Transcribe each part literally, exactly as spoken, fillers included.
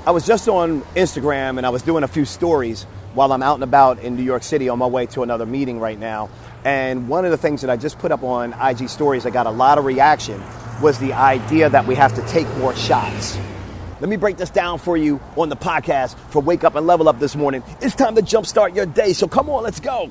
I was just on Instagram and I was doing a few stories while I'm out and about in New York City on my way to another meeting right now. And one of the things that I just put up on I G stories that got a lot of reaction was the idea that we have to take more shots. Let me break this down for you on the podcast for Wake Up and Level Up this morning. It's time to jumpstart your day, so come on, let's go.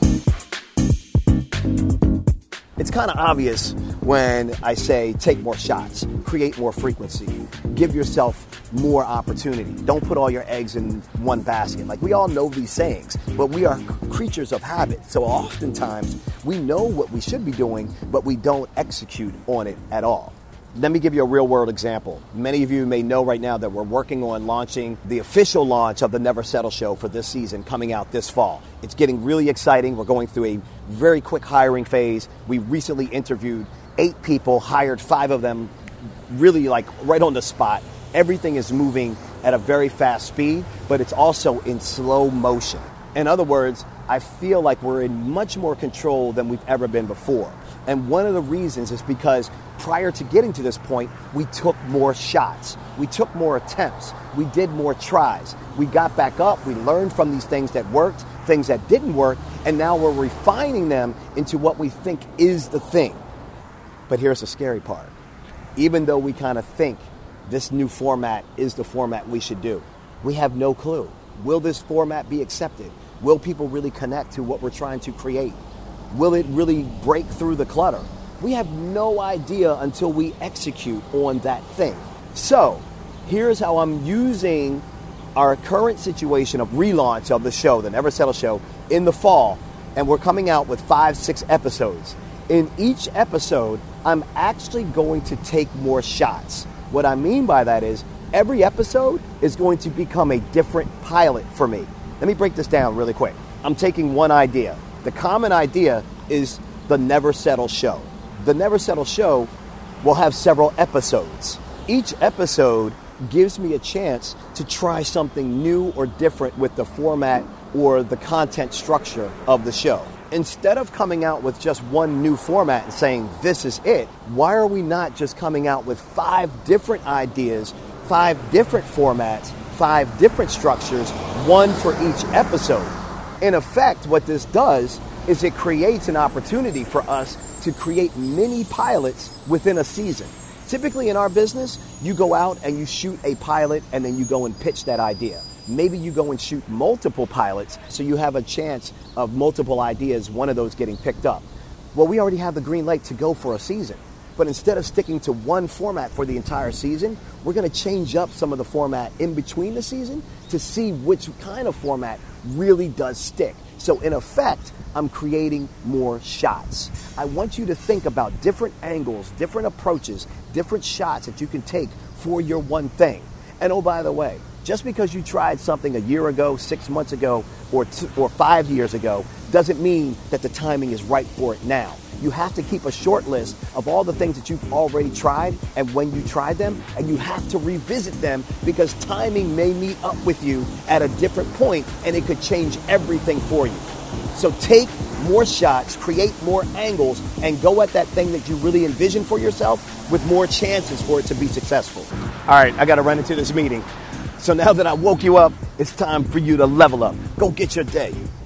It's kind of obvious when I say take more shots, create more frequency, give yourself more opportunity. Don't put all your eggs in one basket. Like, we all know these sayings, but we are creatures of habit. So oftentimes we know what we should be doing, but we don't execute on it at all. Let me give you a real world example. Many of you may know right now that we're working on launching the official launch of the Never Settle Show for this season coming out this fall. It's getting really exciting. We're going through a very quick hiring phase. We recently interviewed eight people, hired five of them really like right on the spot. Everything is moving at a very fast speed, but it's also in slow motion. In other words, I feel like we're in much more control than we've ever been before. And one of the reasons is because prior to getting to this point, we took more shots. We took more attempts. We did more tries. We got back up. We learned from these things that worked, things that didn't work, and now we're refining them into what we think is the thing. But here's the scary part. Even though we kind of think this new format is the format we should do, we have no clue. Will this format be accepted? Will people really connect to what we're trying to create? Will it really break through the clutter? We have no idea until we execute on that thing. So here's how I'm using our current situation of relaunch of the show, the Never Settle Show, in the fall. And we're coming out with five, six episodes. In each episode, I'm actually going to take more shots. What I mean by that is every episode is going to become a different pilot for me. Let me break this down really quick. I'm taking one idea. The common idea is the Never Settle Show. The Never Settle Show will have several episodes. Each episode gives me a chance to try something new or different with the format or the content structure of the show. Instead of coming out with just one new format and saying, this is it, why are we not just coming out with five different ideas, five different formats, five different structures, one for each episode? In effect, what this does is it creates an opportunity for us to create mini pilots within a season. Typically in our business, you go out and you shoot a pilot and then you go and pitch that idea. Maybe you go and shoot multiple pilots so you have a chance of multiple ideas, one of those getting picked up. Well, we already have the green light to go for a season. But instead of sticking to one format for the entire season, we're going to change up some of the format in between the season to see which kind of format really does stick. So in effect, I'm creating more shots. I want you to think about different angles, different approaches, different shots that you can take for your one thing. And oh, by the way, just because you tried something a year ago, six months ago, or two, or five years ago, doesn't mean that the timing is right for it now. You have to keep a short list of all the things that you've already tried and when you tried them, and you have to revisit them because timing may meet up with you at a different point and it could change everything for you. So take more shots, create more angles, and go at that thing that you really envision for yourself with more chances for it to be successful. All right, I got to run into this meeting. So now that I woke you up, it's time for you to level up. Go get your day.